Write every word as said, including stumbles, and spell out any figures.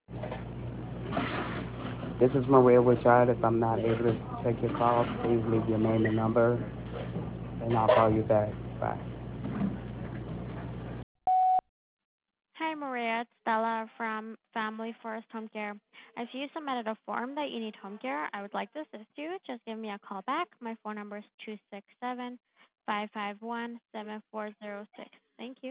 This is Maria Richard. If I'm not able to take your call, please leave your name and number, and I'll call you back. Bye. Hi, Maria. It's Stella from Family First Home Care. As you submitted a form that you need home care, I would like to assist you. Just give me a call back. My phone number is two six seven, five five one, seven four zero six. Thank you.